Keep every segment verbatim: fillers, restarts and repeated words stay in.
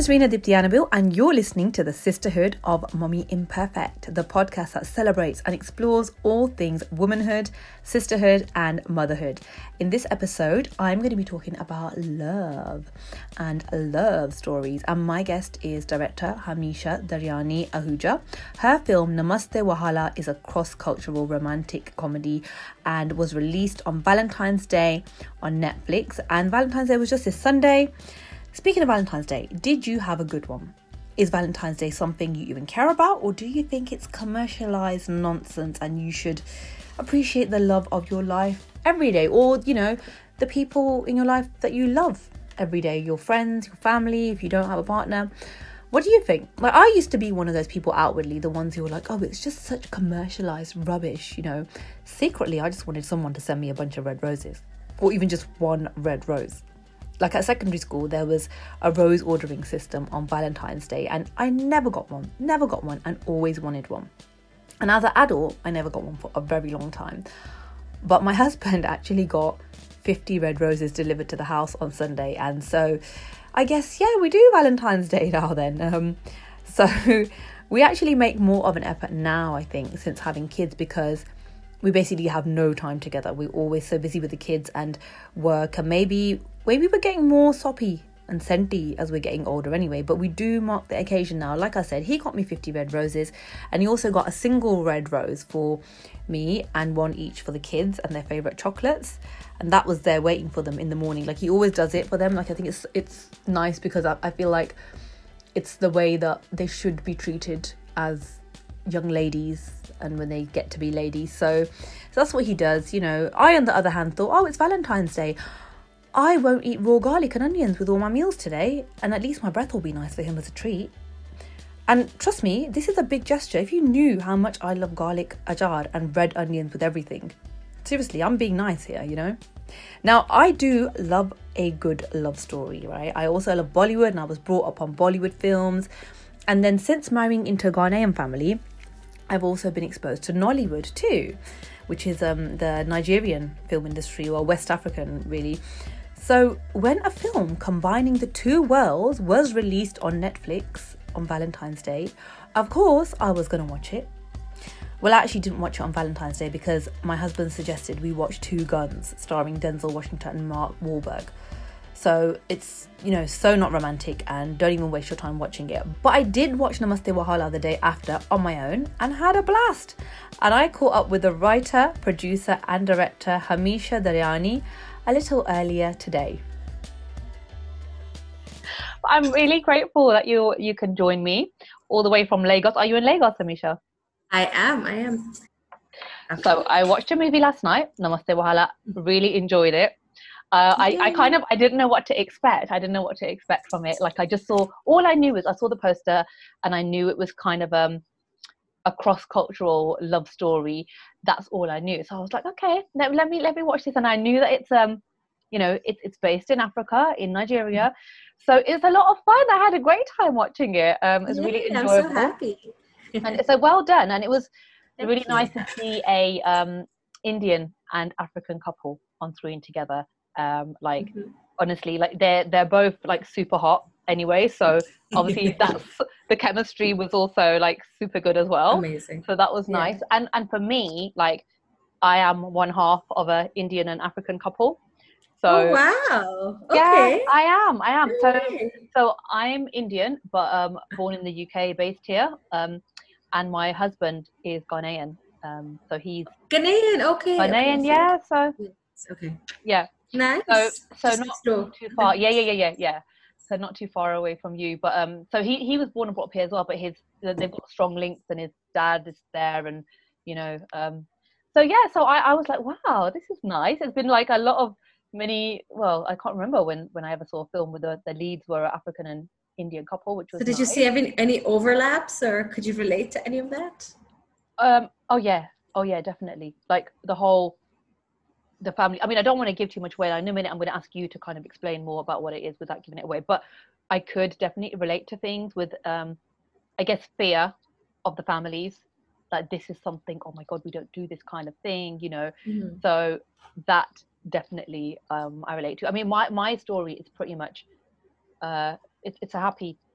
is Reena Diptyanabil, and you're listening to the Sisterhood of Mummy Imperfect, the podcast that celebrates and explores all things womanhood, sisterhood, and motherhood. In this episode, I'm going to be talking about love and love stories, and my guest is director Hamisha Daryani Ahuja. Her film Namaste Wahala is a cross-cultural romantic comedy and was released on Valentine's Day on Netflix, and Valentine's Day was just this Sunday. Speaking of Valentine's Day, did you have a good one? Is Valentine's Day something you even care about, or do you think it's commercialized nonsense and you should appreciate the love of your life every day, or, you know, the people in your life that you love every day, your friends, your family, if you don't have a partner? What do you think? Like, I used to be one of those people outwardly, the ones who were like, oh, it's just such commercialized rubbish, you know. Secretly, I just wanted someone to send me a bunch of red roses, or even just one red rose. Like at secondary school, there was a rose ordering system on Valentine's Day, and I never got one, never got one, and always wanted one. And as an adult, I never got one for a very long time. But my husband actually got fifty red roses delivered to the house on Sunday. And so I guess, yeah, we do Valentine's Day now then. Um, so we actually make more of an effort now, I think, since having kids, because we basically have no time together. We're always so busy with the kids and work, and maybe maybe we're getting more soppy and scenty as we're getting older anyway, but we do mark the occasion now. Like I said, he got me fifty red roses, and he also got a single red rose for me and one each for the kids and their favourite chocolates, and that was there waiting for them in the morning. Like, he always does it for them. Like, I think it's it's nice because I, I feel like it's the way that they should be treated as young ladies and when they get to be ladies. So, so that's what he does, you know. I, on the other hand, thought, oh, it's Valentine's Day, I won't eat raw garlic and onions with all my meals today, and at least my breath will be nice for him as a treat. And trust me, this is a big gesture. If you knew how much I love garlic ajar and red onions with everything. Seriously, I'm being nice here, you know. Now, I do love a good love story, right? I also love Bollywood, and I was brought up on Bollywood films. And then since marrying into a Ghanaian family, I've also been exposed to Nollywood too, which is um, the Nigerian film industry, or West African really. So when a film combining the two worlds was released on Netflix on Valentine's Day, of course I was going to watch it. Well, I actually didn't watch it on Valentine's Day because my husband suggested we watch Two Guns, starring Denzel Washington and Mark Wahlberg. So it's, you know, so not romantic, and don't even waste your time watching it. But I did watch Namaste Wahala the day after on my own and had a blast. And I caught up with the writer, producer and director Hamisha Daryani a little earlier today. I'm really grateful that you you can join me all the way from Lagos. Are you in Lagos, Hamisha? I am, I am. So I watched a movie last night, Namaste Wahala, really enjoyed it. Uh, I, I kind of, I didn't know what to expect. I didn't know what to expect from it. Like, I just saw, all I knew was I saw the poster and I knew it was kind of um, a cross-cultural love story. That's all I knew. So I was like, okay, let, let me let me watch this. And I knew that it's, um, you know, it's it's based in Africa, in Nigeria. So it's a lot of fun. I had a great time watching it. Um, it was yeah, really enjoyable. I'm so happy. And it's a well done. And it was Thank really you. nice to see a um, Indian and African couple on screen together. Um, like mm-hmm. honestly, like they're they're both like super hot anyway, so obviously that's the chemistry was also like super good as well. Amazing. So that was nice. Yeah. And and for me, like, I am one half of a Indian and African couple. So oh wow. Okay. Yeah, I am. I am. So right. so I'm Indian, but um born in the U K, based here. Um and my husband is Ghanaian. Um so he's Ghanaian, okay. Ghanaian, okay. yeah. So okay. Yeah. Nice. So, so Just not slow. too far. Yeah, yeah, yeah, yeah, yeah. So not too far away from you. But um, so he he was born and brought up here as well. But his they've got strong links, and his dad is there, and you know. Um, so yeah. So I, I was like, wow, this is nice. It's been like a lot of many. Well, I can't remember when when I ever saw a film where the, the leads were an African and Indian couple, which was. So did nice. you see any any overlaps, or could you relate to any of that? Um. Oh yeah. Oh yeah. Definitely. Like the whole. The family, I mean, I don't want to give too much away. In a minute, I'm going to ask you to kind of explain more about what it is without giving it away. But I could definitely relate to things with, um, I guess, fear of the families. Like, this is something, oh my God, we don't do this kind of thing, you know. Mm-hmm. So that definitely um, I relate to. I mean, my, my story is pretty much, uh, it, it's a happy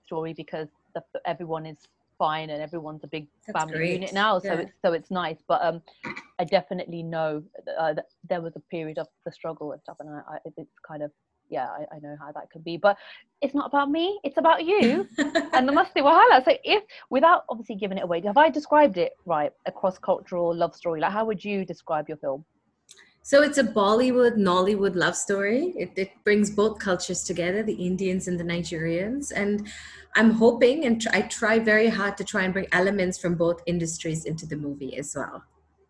story because the, everyone is fine and everyone's a big That's family great. unit now. So Yeah. it's so it's nice. But um, I definitely know uh, that there was a period of the struggle and stuff, and I, I, it's kind of yeah, I, I know how that can be. But it's not about me; it's about you and the Masti Wahala. So if, without obviously giving it away, have I described it right? A cross-cultural love story. Like, how would you describe your film? So it's a Bollywood, Nollywood love story. It, it brings both cultures together, the Indians and the Nigerians. And I'm hoping, and tr- I try very hard to try and bring elements from both industries into the movie as well.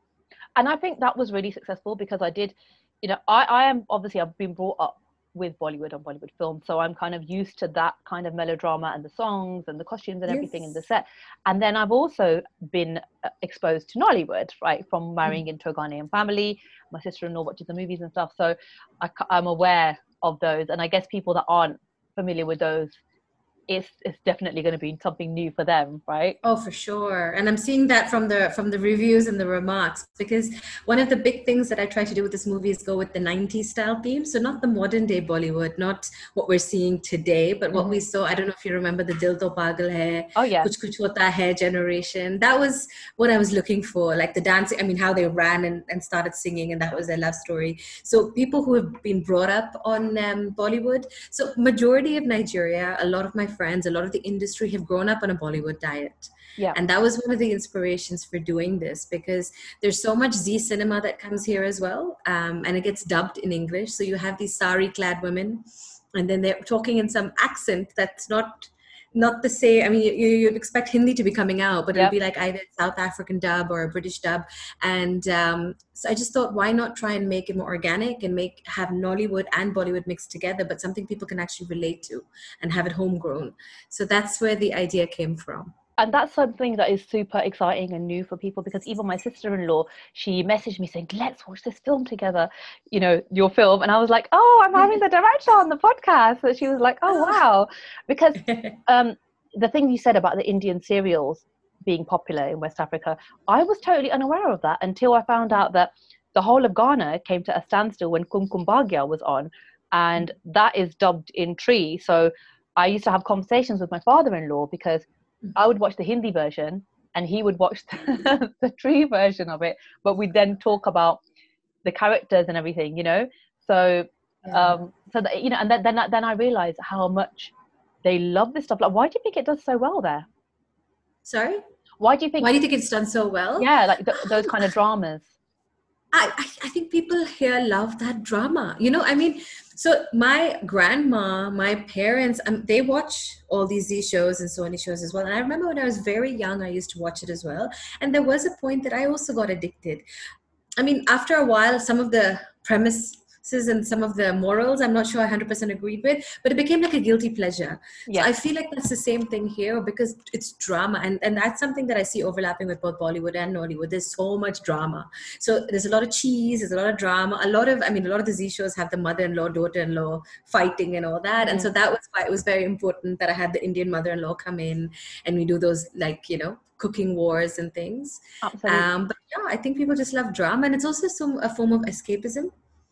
And I think that was really successful because I did, you know, I, I am obviously I've been brought up with Bollywood and Bollywood films, so I'm kind of used to that kind of melodrama and the songs and the costumes and everything in the Yes. set. And then I've also been uh, exposed to Nollywood, right, from marrying into a Ghanaian family. My sister-in-law watches the movies and stuff, so I, I'm aware of those. And I guess people that aren't familiar with those, it's it's definitely going to be something new for them, right? Oh, for sure. And I'm seeing that from the from the reviews and the remarks, because one of the big things that I try to do with this movie is go with the nineties style theme. So not the modern day Bollywood, not what we're seeing today, but what we Mm-hmm. saw. I don't know if you remember the Dil To Pagal Hai, Oh yeah. Kuch Kuch Hota Hai generation. That was what I was looking for. Like the dancing, I mean, how they ran and, and started singing, and that was their love story. So people who have been brought up on um, Bollywood. So majority of Nigeria, a lot of my friends, a lot of the industry have grown up on a Bollywood diet. Yeah. And that was one of the inspirations for doing this, because there's so much Z cinema that comes here as well. Um, and it gets dubbed in English. So you have these sari clad women, and then they're talking in some accent that's not not the same. I mean, you, you'd expect Hindi to be coming out, but it'll Yep. be like either a South African dub or a British dub. And um, so I just thought, why not try and make it more organic and make have Nollywood and Bollywood mixed together, but something people can actually relate to and have it homegrown. So that's where the idea came from. And that's something that is super exciting and new for people, because even my sister-in-law, she messaged me saying, let's watch this film together, you know, your film. And I was like, oh, I'm having the director on the podcast. So she was like, oh, wow. Because um, the thing you said about the Indian serials being popular in West Africa, I was totally unaware of that until I found out that the whole of Ghana came to a standstill when Kumkum Bhagya was on. And that is dubbed in Tree. So I used to have conversations with my father-in-law, because I would watch the Hindi version and he would watch the, the Tree version of it, but we'd then talk about the characters and everything, you know. So, Yeah. um, so that, you know, and then then, then I realized how much they love this stuff. Like, why do you think it does so well there? Sorry? Why do you think? Why do you think it's done so well? Yeah, like th- those kind of dramas. I, I I think people here love that drama. You know, I mean, so my grandma, my parents, um, they watch all these Z shows and Sony shows as well. And I remember when I was very young, I used to watch it as well. And there was a point that I also got addicted. I mean, after a while, some of the premises and some of the morals, I'm not sure I one hundred percent agreed with, but it became like a guilty pleasure. Yeah. So I feel like that's the same thing here, because it's drama. And, and that's something that I see overlapping with both Bollywood and Nollywood. There's so much drama. So there's a lot of cheese, there's a lot of drama, a lot of, I mean, a lot of the Z shows have the mother-in-law, daughter-in-law fighting and all that. And so that was why it was very important that I had the Indian mother-in-law come in and we do those, like, you know, cooking wars and things. Absolutely. Um, but yeah, I think people just love drama, and it's also some a form of escapism.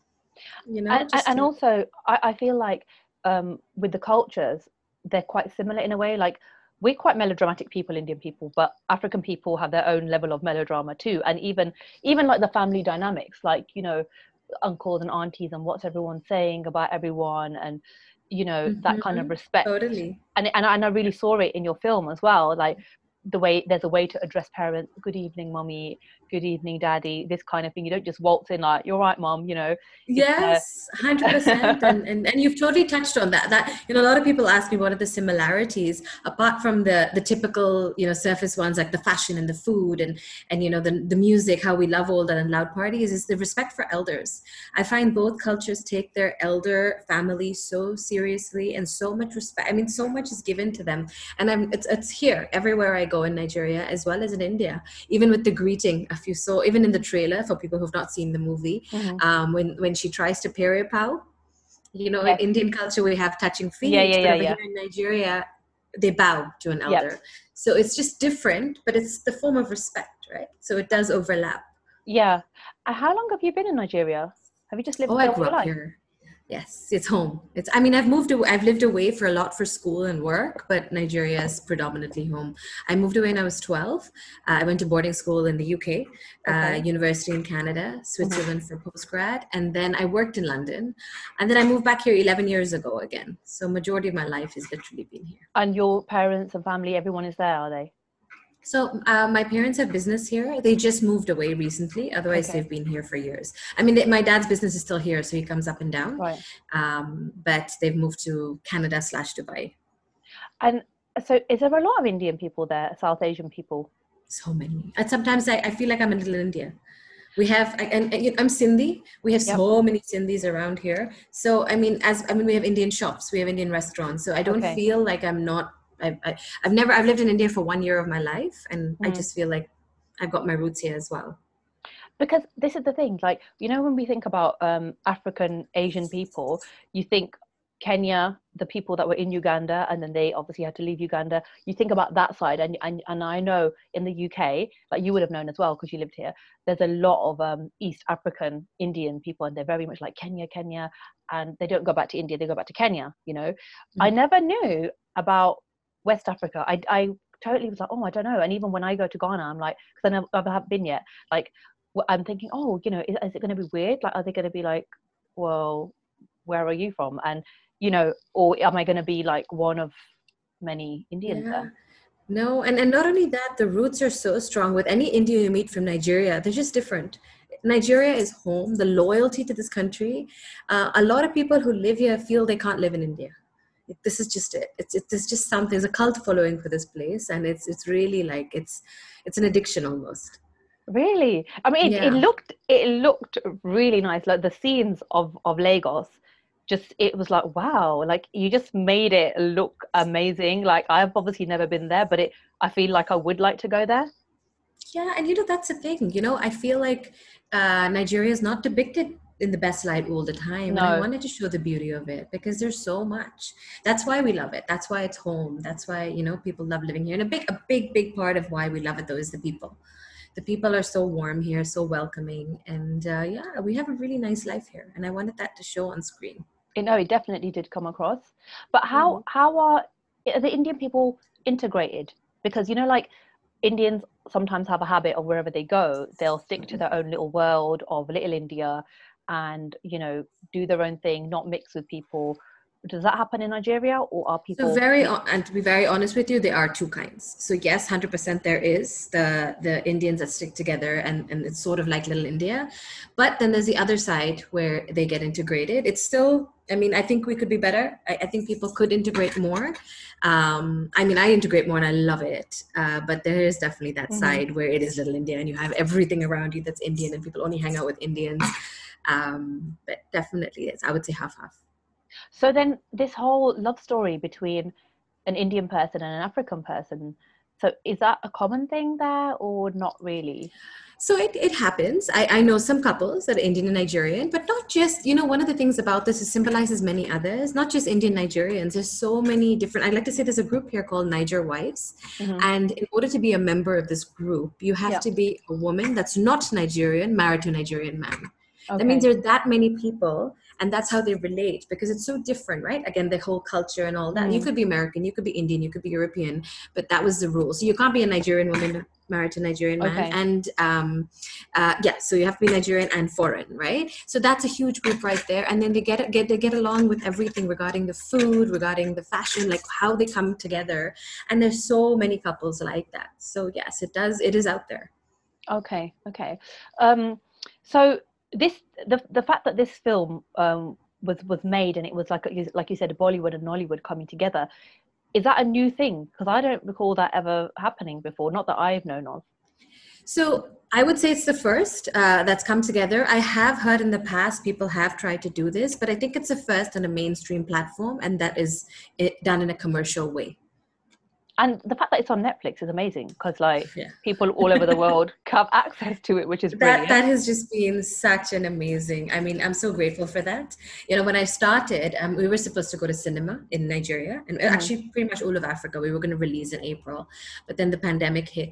You know, and, just and to- also I, I feel like um, with the cultures, they're quite similar in a way. Like, we're quite melodramatic people, Indian people, but African people have their own level of melodrama too. And even even like the family dynamics, like, you know, uncles and aunties and what's everyone saying about everyone, and, you know, that kind of Mhm. respect. Totally. And, and, and I really saw it in your film as well. Like, the way there's a way to address parents: good evening mummy, good evening daddy, this kind of thing. You don't just waltz in like, you're right mom, you know. Yes, one hundred percent. And, and and you've totally touched on that. That, you know, a lot of people ask me what are the similarities, apart from the the typical, you know, surface ones like the fashion and the food and, and you know, the, the music, how we love all that and loud parties, is the respect for elders. I find both cultures take their elder family so seriously, and so much respect. I mean, so much is given to them. And I'm it's it's here everywhere I go in Nigeria as well as in India. Even with the greeting, if you saw, even in the trailer, for people who've not seen the movie, Mhm. um, when when she tries to peri pow, you know, Yes. in Indian culture we have touching feet, Yeah, yeah, but yeah, over yeah. here in Nigeria they bow to an Yep. elder. So it's just different, but it's the form of respect, right? So it does overlap. Yeah. Uh, how long have you been in Nigeria? Have you just lived Oh, there I all grew your up life? here. Yes, it's home. It's, I mean, I've moved away, I've lived away for a lot for school and work, but Nigeria is predominantly home. I moved away when I was twelve. Uh, I went to boarding school in the U K, uh, Okay. university in Canada, Mhm. Switzerland for postgrad, and then I worked in London. And then I moved back here eleven years ago again. So majority of my life has literally been here. And your parents and family, everyone is there, are they? So uh, my parents have business here. They just moved away recently. Otherwise, Okay. they've been here for years. I mean, they, my dad's business is still here, so he comes up and down. Right. Um, but they've moved to Canada slash Dubai. And so is there a lot of Indian people there, South Asian people? So many. And sometimes I, I feel like I'm in Little India. We have, and, and I'm Sindhi. We have Yep. so many Sindhis around here. So I mean, as I mean, we have Indian shops, we have Indian restaurants. So I don't Okay. feel like I'm not. I, I, I've never. I've lived in India for one year of my life, and I Mm. just feel like I've got my roots here as well. Because this is the thing, like, you know, when we think about um, African Asian people, you think Kenya, the people that were in Uganda, and then they obviously had to leave Uganda. You think about that side, and and, and I know in the U K, like you would have known as well because you lived here, there's a lot of um, East African Indian people, and they're very much like Kenya, Kenya, and they don't go back to India, they go back to Kenya, you know. Mm. I never knew about West Africa. I, I totally was like, oh, I don't know. And even when I go to Ghana, I'm like, because I never, I haven't been yet, like, I'm thinking, oh, you know, is, is it going to be weird? Like, are they going to be like, well, where are you from? And, you know, or am I going to be like one of many Indians Yeah. there? No, and, and not only that, the roots are so strong. With any Indian you meet from Nigeria, they're just different. Nigeria is home, the loyalty to this country. Uh, a lot of people who live here feel they can't live in India. This is just it. It's it's just something. There's a cult following for this place, and it's it's really like it's it's an addiction almost. Really? I mean, it, it Yeah. looked it looked really nice. Like the scenes of of Lagos, just it was like, wow, like you just made it look amazing. Like I've obviously never been there, but it I feel like I would like to go there. Yeah, and you know that's the thing. You know, I feel like uh, Nigeria is not depicted in the best light all the time, and I No. wanted to show the beauty of it because there's so much. That's why we love it. That's why it's home. That's why you know people love living here. And a big, a big, big part of why we love it though is the people. The people are so warm here, so welcoming, and uh, yeah, we have a really nice life here. And I wanted that to show on screen. You know, it definitely did come across. But how Mhm. how are, are the Indian people integrated? Because you know, like Indians sometimes have a habit of wherever they go, they'll stick to their own little world of Little India, and you know, do their own thing, not mix with people. Does that happen in Nigeria, or are people? So very, and to be very honest with you, there are two kinds. So yes, one hundred percent there is the the Indians that stick together, and, and it's sort of like Little India. But then there's the other side where they get integrated. It's still, I mean, I think we could be better. I, I think people could integrate more. Um, I mean, I integrate more and I love it. Uh, but there is definitely that Mhm. side where it is Little India and you have everything around you that's Indian and people only hang out with Indians. Um, but definitely, it's, I would say half half. So then this whole love story between an Indian person and an African person, so is that a common thing there or not really? So it, it happens. I, I know some couples that are Indian and Nigerian, but not just, you know, one of the things about this is symbolizes many others, not just Indian Nigerians. There's so many different, I'd like to say there's a group here called Niger Wives. Mhm. And in order to be a member of this group, you have Yeah. to be a woman that's not Nigerian, married to a Nigerian man. Okay. That means there are that many people, and that's how they relate because it's so different, right? Again, the whole culture and all that. Mm. You could be American, you could be Indian, you could be European, but that was the rule. So you can't be a Nigerian woman married to a Nigerian man. Okay. And um, uh, yeah, so you have to be Nigerian and foreign, right? So that's a huge group right there. And then they get get they get along with everything regarding the food, regarding the fashion, like how they come together. And there's so many couples like that. So yes, it does. It is out there. Okay, okay. Um, so this the the fact that this film um, was was made and it was like like you said, Bollywood and Nollywood coming together, is that a new thing? Because I don't recall that ever happening before, not that I've known of. So I would say it's the first uh, that's come together. I have heard in the past people have tried to do this, but I think it's the first on a mainstream platform, and that is it done in a commercial way. And the fact that it's on Netflix is amazing because like Yeah. people all over the world have access to it, which is brilliant. That that has just been such an amazing. I mean, I'm so grateful for that. You know, when I started, um, we were supposed to go to cinema in Nigeria, and Mhm. actually pretty much all of Africa. We were going to release in April, but then the pandemic hit,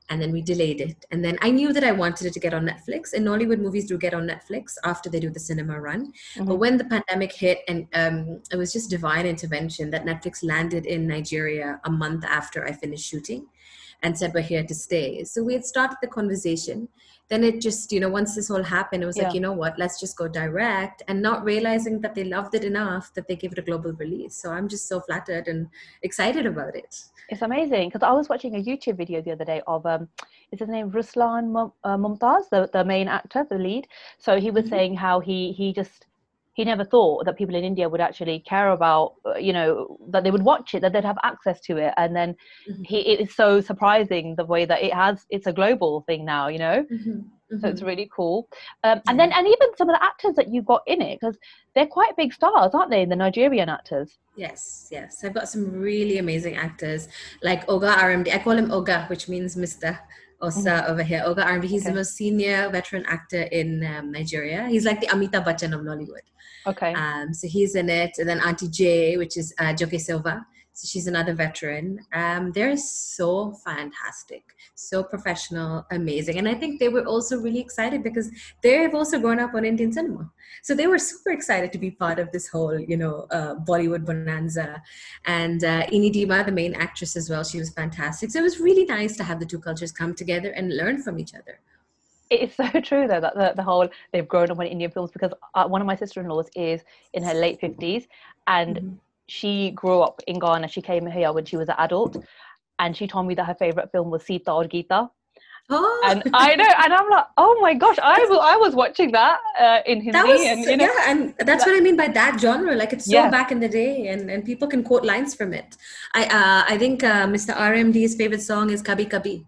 and then we delayed it. And then I knew that I wanted it to get on Netflix, and Nollywood movies do get on Netflix after they do the cinema run. Mm-hmm. But when the pandemic hit, and um, it was just divine intervention that Netflix landed in Nigeria a month after I finished shooting and said, we're here to stay. So we had started the conversation. Then it just, you know, once this all happened, it was Yeah. like, you know what, let's just go direct, and not realizing that they loved it enough that they gave it a global release. So I'm just so flattered and excited about it. It's amazing because I was watching a YouTube video the other day of um, is his name Ruslan Mum- uh, Mumtaz, the the main actor, the lead. So he was Mhm. saying how he he just he never thought that people in India would actually care about, uh, you know, that they would watch it, that they'd have access to it, and then Mhm. he it is so surprising the way that it has. It's a global thing now, you know. Mhm. So it's Mhm. really cool. Um, and then, and even some of the actors that you've got in it, because they're quite big stars, aren't they? The Nigerian actors. Yes, yes. I've got some really amazing actors like Oga R M D. I call him Oga, which means Mister Osa over here. Oga R M D. He's Okay. the most senior veteran actor in um, Nigeria. He's like the Amitabh Bachchan of Nollywood. Okay. Um, so he's in it. And then Auntie J, which is uh, Joke Silva. So she's another veteran. Um, they're so fantastic, so professional, amazing. And I think they were also really excited because they've also grown up on Indian cinema. So they were super excited to be part of this whole, you know, uh, Bollywood bonanza. And uh, Ini Dima, the main actress as well, she was fantastic. So it was really nice to have the two cultures come together and learn from each other. It's so true though that the, the whole they've grown up on Indian films, because uh, one of my sister-in-laws is in her late fifties, and Mm-hmm. she grew up in Ghana. She came here when she was an adult, and she told me that her favorite film was Sita or Geeta. Oh, And I know, and I'm like, oh my gosh, I was I was watching that uh, in Hindi, that was, and you know, yeah, and that's what I mean by that genre. Like it's so Yeah. back in the day, and, and people can quote lines from it. I uh, I think uh, Mister R M D's favorite song is Kabhi Kabhi.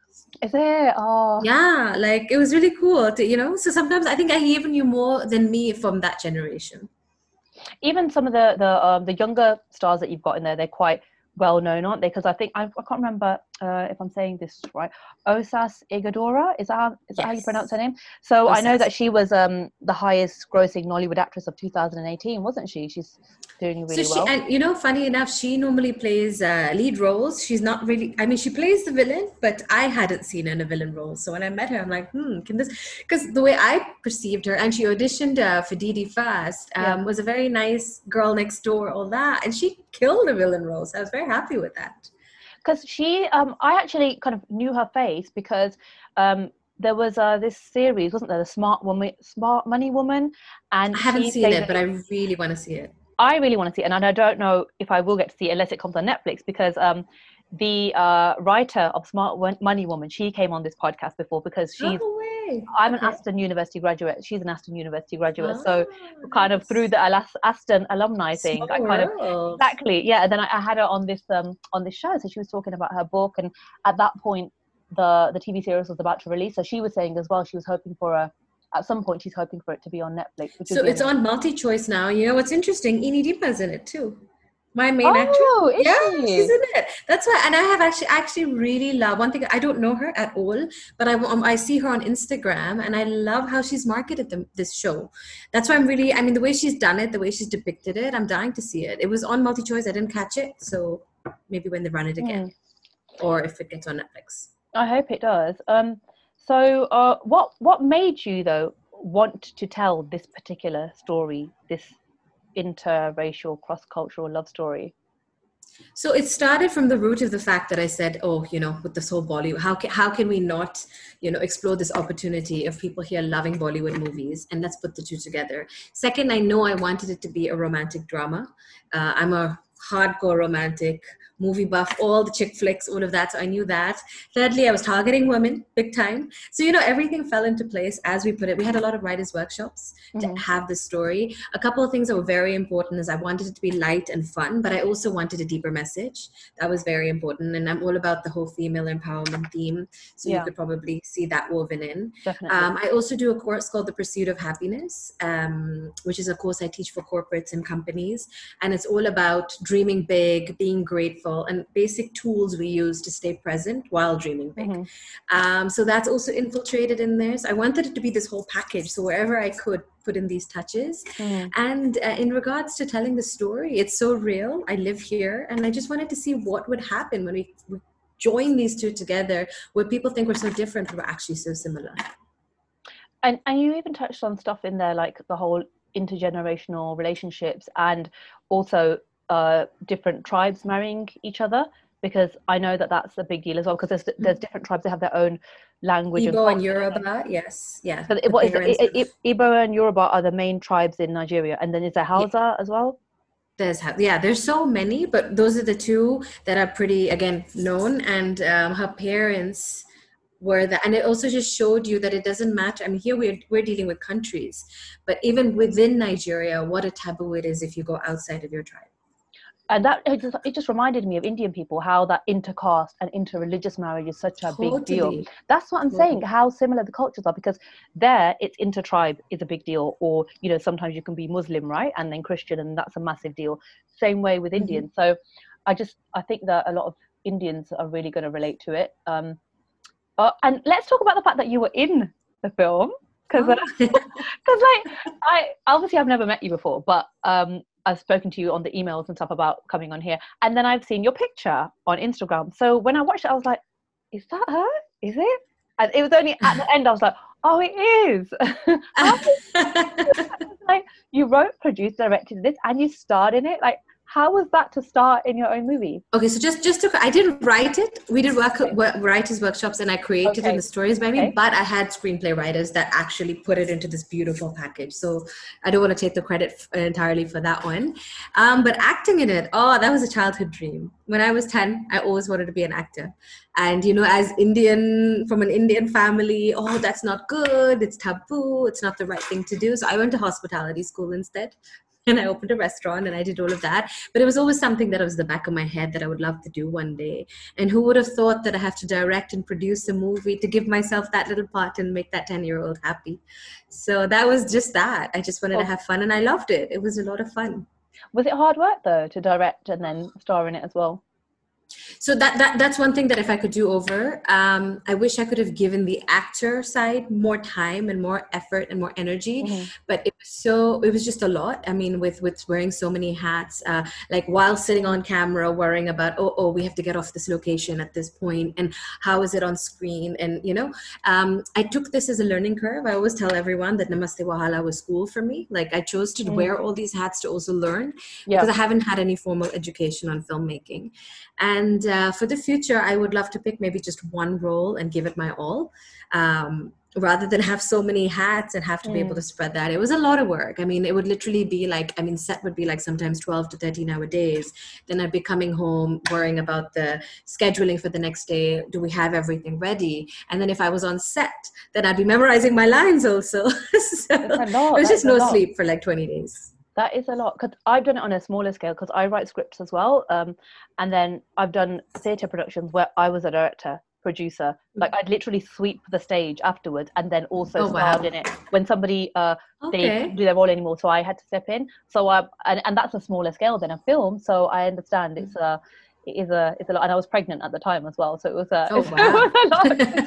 is it? Oh, Yeah, like it was really cool to, you know. So sometimes I think I even knew more than me from that generation. even some of the the um, the younger stars that you've got in there, they're quite well known, aren't they? Because I think I, I can't remember uh, if I'm saying this right. Osas Igadora, is that how, is that how you Yes. pronounce her name? So I know Osas. that she was um the highest grossing Nollywood actress of two thousand eighteen, wasn't she? She's doing really So she, well. and you know, funny enough, she normally plays uh, lead roles. She's not really, I mean, she plays the villain, but I hadn't seen her in a villain role. So when I met her, I'm like, hmm, can this, because the way I perceived her, and she auditioned uh, for Didi Fast, um, Yeah. was a very nice girl next door, all that. And she killed the villain role. So I was very happy with that. Because she, um, I actually kind of knew her face because um, there was uh, this series, wasn't there, the Smart Woman, Smart Money Woman, and I haven't she seen played it, but I really want to see it. I really want to see it, and I don't know if I will get to see it unless it comes on Netflix, because um, the uh, writer of Smart Wo- Money Woman, she came on this podcast before because she's, Oh, way. I'm an Okay. Aston University graduate, she's an Aston University graduate, so Ah, kind of nice. through the Alas- Aston alumni thing, I Small kind of, world. exactly, yeah, and then I, I had her on this um, on this show, so she was talking about her book, and at that point, the, the T V series was about to release, so she was saying as well, she was hoping for a, at some point she's hoping for it to be on Netflix. Which So would be it's amazing. on multi-choice now. You know what's interesting? Ini Deepa's in it too. My main actress. Oh, is Yeah, she? she's in it. That's why, and I have actually actually really love one thing. I don't know her at all, but I um, I see her on Instagram, and I love how she's marketed them, this show. That's why I'm really. I mean, the way she's done it, the way she's depicted it, I'm dying to see it. It was on multi-choice. I didn't catch it, so maybe when they run it again, or if it gets on Netflix. I hope it does. Um, so, uh, what what made you though want to tell this particular story, this interracial, cross-cultural love story? So it started from the root of the fact that I said, oh, you know, with this whole Bollywood, how can, how can we not, you know, explore this opportunity of people here loving Bollywood movies, and let's put the two together. Second, I know I wanted it to be a romantic drama. Uh, I'm a hardcore romantic movie buff, all the chick flicks, all of that. So I knew that. Thirdly, I was targeting women big time. So, you know, everything fell into place as we put it. We had a lot of writers' workshops Mhm. to have this story. A couple of things that were very important is I wanted it to be light and fun, but I also wanted a deeper message. That was very important. And I'm all about the whole female empowerment theme. So Yeah. you could probably see that woven in. Definitely. Um, I also do a course called The Pursuit of Happiness, um, which is a course I teach for corporates and companies. And it's all about dreaming big, being grateful, and basic tools we use to stay present while dreaming big. Mhm. Um, so that's also infiltrated in there. So I wanted it to be this whole package. So wherever I could put in these touches. Mhm. And uh, in regards to telling the story, it's so real. I live here, and I just wanted to see what would happen when we, we join these two together, where people think we're so different, we're actually so similar. And and you even touched on stuff in there like the whole intergenerational relationships, and also uh, different tribes marrying each other, because I know that that's a big deal as well, because there's there's different tribes that have their own language. Igbo and Yoruba, yes, yeah. So what is it, it, it, Igbo and Yoruba are the main tribes in Nigeria, and then is there Hausa yeah. as well? There's yeah, there's so many, but those are the two that are pretty again known. And um, her parents were that, and it also just showed you that it doesn't matter. I mean, here we're we're dealing with countries, but even within Nigeria, what a taboo it is if you go outside of your tribe. And that it just, it just reminded me of Indian people, how that intercaste and interreligious marriage is such a totally. big deal. That's what I'm totally. saying, how similar the cultures are, because there it's intertribe is a big deal, or, you know, sometimes you can be Muslim, right? And then Christian, and that's a massive deal. Same way with mm-hmm. Indians. So I just, I think that a lot of Indians are really going to relate to it. Um, uh, and let's talk about the fact that you were in the film. Because oh. uh, like, I, obviously I've never met you before, but um, I've spoken to you on the emails and stuff about coming on here. And then I've seen your picture on Instagram. So when I watched it, I was like, is that her? Is it? And it was only at the end, I was like, oh, it is. Like, you wrote, produced, directed this, and you starred in it. Like, how was that to start in your own movie? Okay, so just just to, I didn't write it. We did work, work writers workshops, and I created okay. in the stories by me. Okay. But I had screenplay writers that actually put it into this beautiful package. So I don't want to take the credit f- entirely for that one. Um, but acting in it, oh, that was a childhood dream. When I was ten, I always wanted to be an actor. And, you know, as Indian, from an Indian family, oh, that's not good. It's taboo. It's not the right thing to do. So I went to hospitality school instead. And I opened a restaurant and I did all of that. But it was always something that was the back of my head that I would love to do one day. And who would have thought that I have to direct and produce a movie to give myself that little part and make that ten-year-old happy. So that was just that. I just wanted oh. to have fun, and I loved it. It was a lot of fun. Was it hard work, though, to direct and then star in it as well? So that, that that's one thing that if I could do over, um, I wish I could have given the actor side more time and more effort and more energy. Mm-hmm. But it was so it was just a lot. I mean, with with wearing so many hats, uh, like while sitting on camera, worrying about oh oh we have to get off this location at this point, and how is it on screen, and you know, um, I took this as a learning curve. I always tell everyone that Namaste Wahala was school for me. Like I chose to mm-hmm. wear all these hats to also learn yeah. because I haven't had any formal education on filmmaking. And uh, for the future, I would love to pick maybe just one role and give it my all, um, rather than have so many hats and have to mm. be able to spread that. It was a lot of work. I mean, it would literally be like, I mean, set would be like sometimes twelve to thirteen hour days. Then I'd be coming home worrying about the scheduling for the next day. Do we have everything ready? And then if I was on set, then I'd be memorizing my lines also. So it was just no sleep for like twenty days. That is a lot, because I've done it on a smaller scale, because I write scripts as well. Um, and then I've done theatre productions where I was a director, producer. Like I'd literally sweep the stage afterwards, and then also oh, starred wow. in it when somebody, uh, okay. they couldn't do their role anymore. So I had to step in. So I, and, and that's a smaller scale than a film. So I understand it's a, it is a, it's a lot. And I was pregnant at the time as well. So it was a, oh, it, wow. was a lot.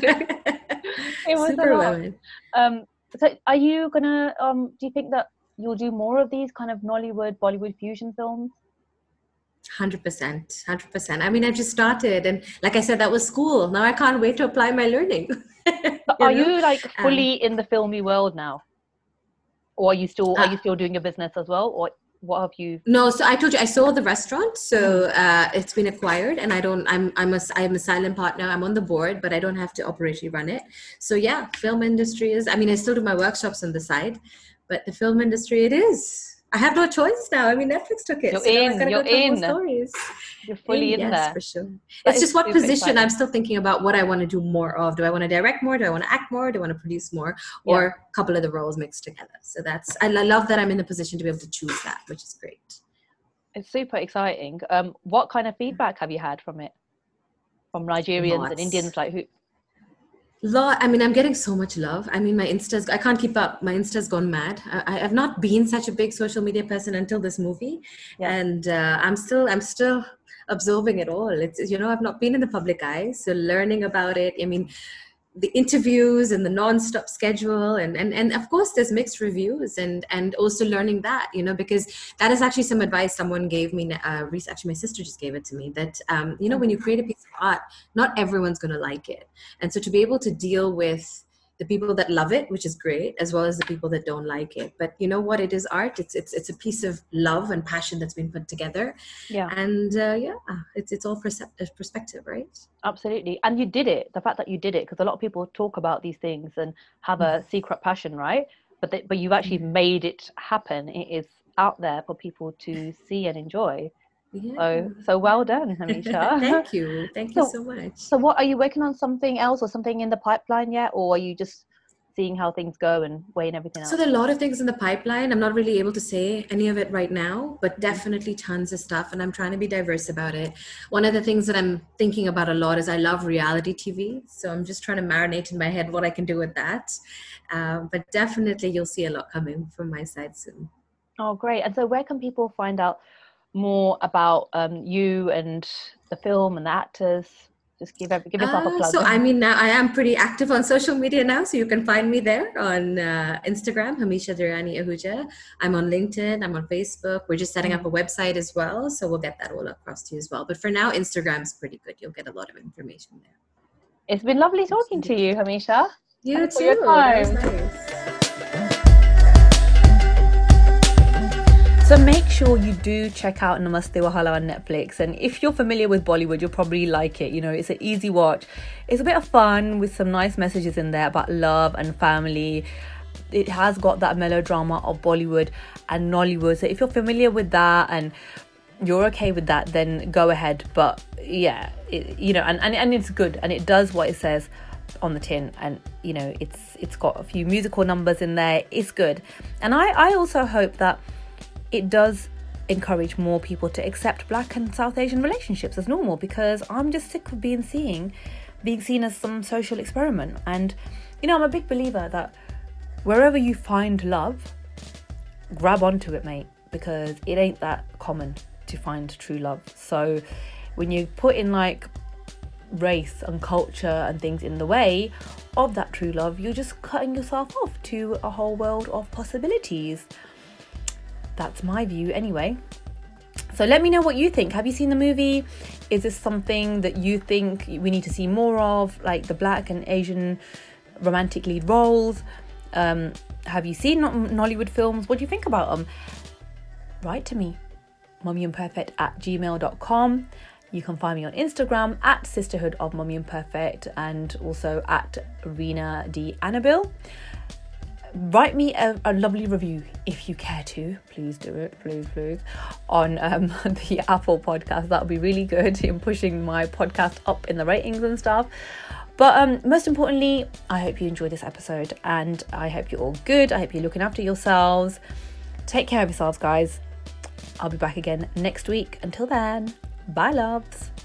It was Super a lot. Women. Um, so are you gonna, um, do you think that you'll do more of these kind of Nollywood, Bollywood fusion films? one hundred percent. one hundred percent. I mean, I just started, and like I said, that was school. Now I can't wait to apply my learning. you are know? you like fully um, in the filmy world now? Or are you still, uh, are you still doing your business as well? Or what have you? No, so I told you, I sold the restaurant. So uh, it's been acquired, and I don't, I'm, I'm a, I'm a silent partner. I'm on the board, but I don't have to operationally run it. So yeah, film industry is, I mean, I still do my workshops on the side. But the film industry, it is. I have no choice now. I mean, Netflix took it. You're so in. Now You're go in. Stories. You're fully in, in yes, there. for sure. That it's just what position exciting. I'm still thinking about what I want to do more of. Do I want to direct more? Do I want to act more? Do I want to produce more? Or yeah. a couple of the roles mixed together. So that's, I love that I'm in the position to be able to choose that, which is great. It's super exciting. Um, what kind of feedback have you had from it? From Nigerians Lots. and Indians? Like who? Lot. I mean, I'm getting so much love. I mean, my Insta's, I can't keep up. My Insta's gone mad. I, I've not been such a big social media person until this movie. Yeah. And uh, I'm still, I'm still absorbing it all. It's, you know, I've not been in the public eye. So learning about it, I mean, the interviews and the non-stop schedule, and, and and of course there's mixed reviews, and and also learning that, you know, because that is actually some advice someone gave me, uh actually my sister just gave it to me, that um you know, when you create a piece of art, not everyone's going to like it, and so to be able to deal with the people that love it, which is great, as well as the people that don't like it. But you know what? It is art. It's it's it's a piece of love and passion that's been put together. Yeah. And uh, yeah, it's it's all percep- perspective, right? Absolutely. And you did it. The fact that you did it, because a lot of people talk about these things and have a secret passion, right? But they, but you've actually made it happen. It is out there for people to see and enjoy. Yeah. So, so well done, Hamisha. Thank you. Thank you so, so much. So what, are you working on something else or something in the pipeline yet? Or are you just seeing how things go and weighing everything out? So there are a lot of things in the pipeline. I'm not really able to say any of it right now, but definitely tons of stuff. And I'm trying to be diverse about it. One of the things that I'm thinking about a lot is I love reality T V. So I'm just trying to marinate in my head what I can do with that. Um, but definitely you'll see a lot coming from my side soon. Oh, great. And so where can people find out more about um, you and the film and the actors? Just give give yourself uh, a plug. So I mean, now I am pretty active on social media now, so you can find me there on uh, Instagram, Hamisha Durrani Ahuja. I'm on LinkedIn. I'm on Facebook. We're just setting up a website as well, so we'll get that all across to you as well. But for now, Instagram's pretty good. You'll get a lot of information there. It's been lovely talking to you, Hamisha. You Thanks too. For your time. That was nice. So make sure you do check out Namaste Wahala on Netflix. And if you're familiar with Bollywood, you'll probably like it. You know, it's an easy watch. It's a bit of fun with some nice messages in there about love and family. It has got that melodrama of Bollywood and Nollywood. So if you're familiar with that and you're okay with that, then go ahead. But yeah, it, you know, and, and, and it's good. And it does what it says on the tin. And, you know, it's it's got a few musical numbers in there. It's good. And I, I also hope that it does encourage more people to accept Black and South Asian relationships as normal, because I'm just sick of being seeing being seen as some social experiment. And you know, I'm a big believer that wherever you find love, grab onto it, mate, because it ain't that common to find true love. So when you put in like race and culture and things in the way of that true love, you're just cutting yourself off to a whole world of possibilities. That's my view anyway. So let me know what you think. Have you seen the movie? Is this something that you think we need to see more of, like the Black and Asian romantic lead roles? Um, have you seen Nollywood films? What do you think about them? Write to me, mommyimperfect at gmail dot com. You can find me on Instagram at Sisterhood of Mommy Imperfect, and also at Rena D. Annabelle. Write me a, a lovely review if you care to. Please do it, please, please, on um, the Apple podcast. That would be really good in pushing my podcast up in the ratings and stuff. But um, most importantly, I hope you enjoyed this episode, and I hope you're all good. I hope you're looking after yourselves. Take care of yourselves, guys. I'll be back again next week. Until then, bye, loves.